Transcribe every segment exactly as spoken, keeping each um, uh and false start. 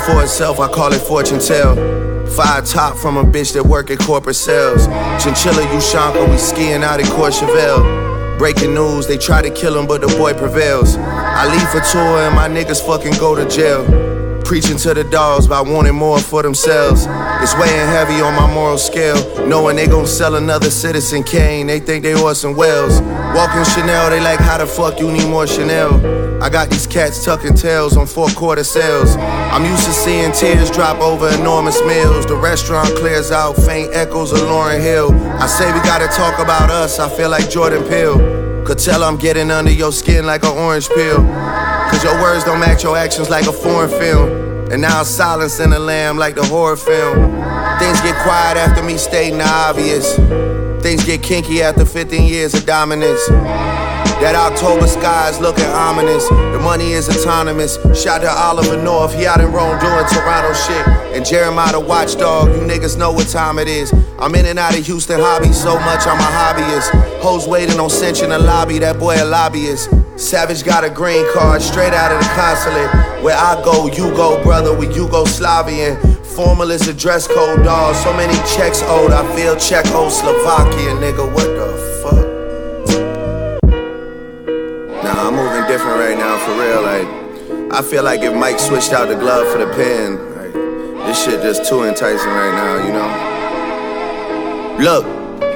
for itself, I call it fortune tell. Five top from a bitch that work at corporate sales. Chinchilla, Ushanka, we skiing out in Courchevel. Breaking news, they try to kill him, but the boy prevails. I leave for tour and my niggas fucking go to jail. Preaching to the dogs by wanting more for themselves. It's weighing heavy on my moral scale. Knowing they gon' sell another Citizen Kane, they think they Orson Welles. Walking Chanel, they like, how the fuck you need more Chanel? I got these cats tucking tails on four quarter sales. I'm used to seeing tears drop over enormous meals. The restaurant clears out, faint echoes of Lauryn Hill. I say we gotta talk about us, I feel like Jordan Peele. Could tell I'm getting under your skin like an orange peel. Cause your words don't match your actions like a foreign film. And now silence in the lamb like the horror film. Things get quiet after me stating the obvious. Things get kinky after fifteen years of dominance. That October sky is looking ominous. The money is autonomous. Shout to Oliver North, he out in Rome doing Toronto shit. And Jeremiah the watchdog, you niggas know what time it is. I'm in and out of Houston hobbies so much I'm a hobbyist. Hoes waiting on cinch in the lobby, that boy a lobbyist. Savage got a green card straight out of the consulate. Where I go, you go, brother, we Yugoslavian. Formal is a dress code, dawg. So many checks owed, I feel Czechoslovakia, nigga, what the fuck? Nah, I'm moving different right now, for real, like, I feel like if Mike switched out the glove for the pen, like, this shit just too enticing right now, you know? Look.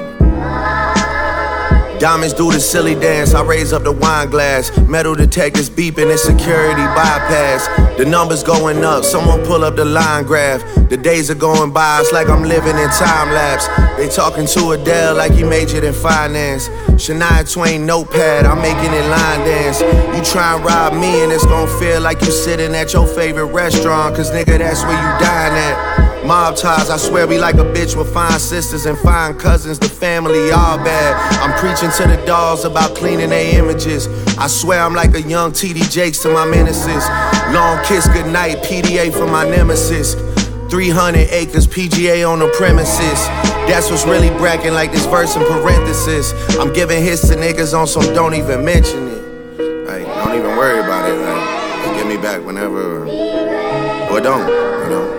Diamonds do the silly dance, I raise up the wine glass. Metal detectors beeping, it's security bypass. The numbers going up, someone pull up the line graph. The days are going by, it's like I'm living in time lapse. They talking to Adele like he majored in finance. Shania Twain notepad, I'm making it line dance. You try and rob me and it's gon' feel like you sitting at your favorite restaurant. Cause nigga, that's where you dine at. Mob ties, I swear we like a bitch with fine sisters and fine cousins, the family all bad. I'm preaching to the dolls about cleaning their images. I swear I'm like a young T D Jakes to my menaces. Long kiss goodnight, P D A for my nemesis. three hundred acres, P G A on the premises. That's what's really bracking like this verse in parenthesis. I'm giving hits to niggas on some don't even mention it. Like, don't even worry about it, like, give me back whenever, or don't, you know.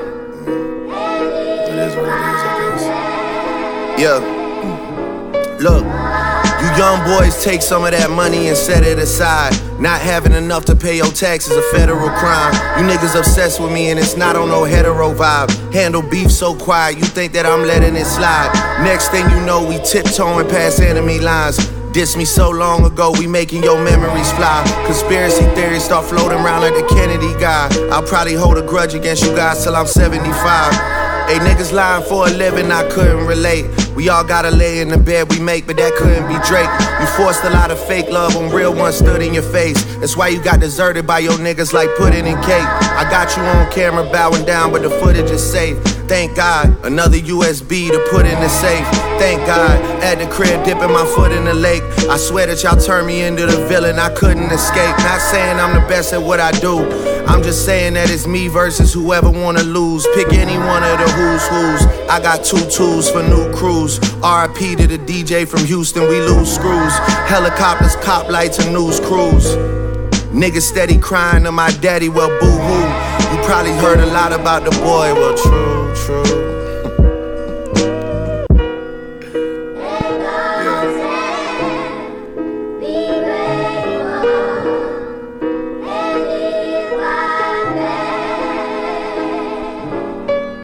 It is what it is, I guess. Yeah, look, you young boys take some of that money and set it aside. Not having enough to pay your taxes a federal crime. You niggas obsessed with me and it's not on no hetero vibe. Handle beef so quiet, you think that I'm letting it slide. Next thing you know, we tiptoeing past enemy lines. Diss me so long ago, we making your memories fly. Conspiracy theories start floating around like the Kennedy guy. I'll probably hold a grudge against you guys till I'm seventy-five. Hey, niggas lying for a living, I couldn't relate. We all gotta lay in the bed we make, but that couldn't be Drake. You forced a lot of fake love when real ones stood in your face. That's why you got deserted by your niggas like pudding and cake. I got you on camera bowing down, but the footage is safe. Thank God, another U S B to put in the safe. Thank God, at the crib dipping my foot in the lake. I swear that y'all turned me into the villain, I couldn't escape. Not saying I'm the best at what I do, I'm just saying that it's me versus whoever wanna lose. Pick any one of the who's who's. I got two tools for new crews. R I P to the D J from Houston, we lose screws. Helicopters, cop lights, and news crews. Niggas steady crying to my daddy, well boo-hoo. You probably heard a lot about the boy, well true, true.